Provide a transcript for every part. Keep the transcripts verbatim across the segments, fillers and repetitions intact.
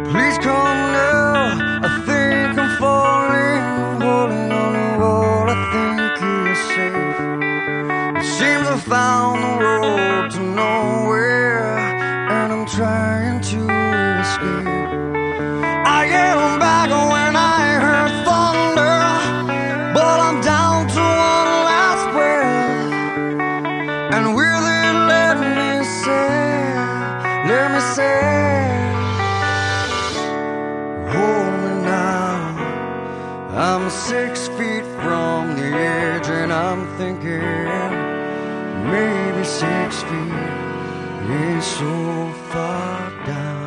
Please come now, I think I'm falling, holding on to what I think is safe. It seems I found the road to nowhere, and I'm trying to escape. I am back when I heard thunder, but I'm down to one last breath. And will it let me say, let me say, hold me now. I'm six feet from the edge, and I'm thinking maybe six feet ain't so far down.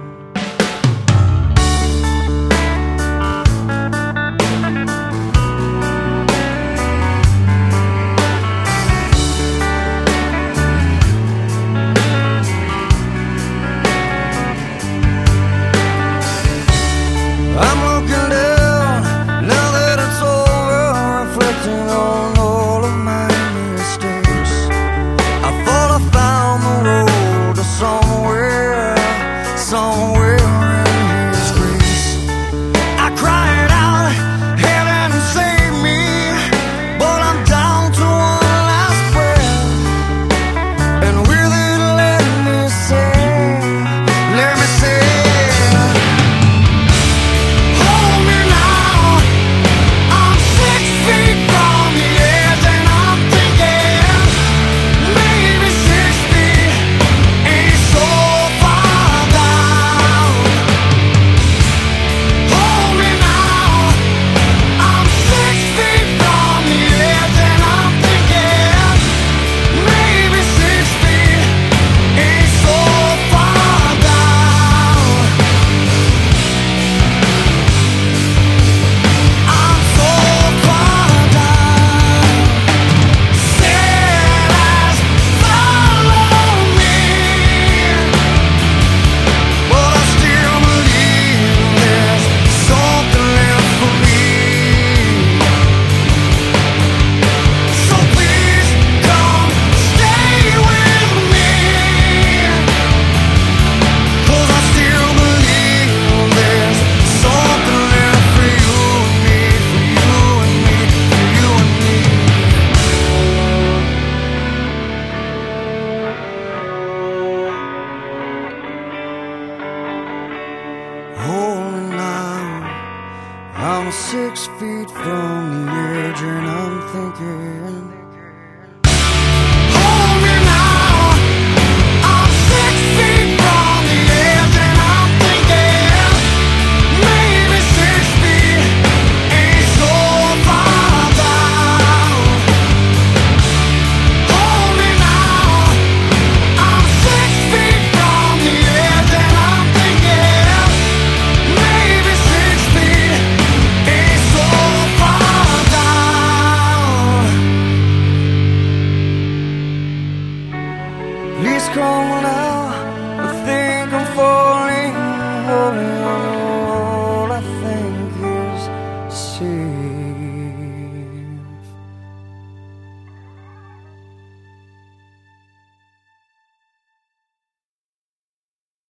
I'm looking down, now that it's over, reflecting on all of my mistakes. I thought I found the road to somewhere, somewhere in His grace. I cried out, heaven save me, but I'm down to one last breath. And will it let me say, let me say, hold me now. I'm six feet from the edge, and I'm thinking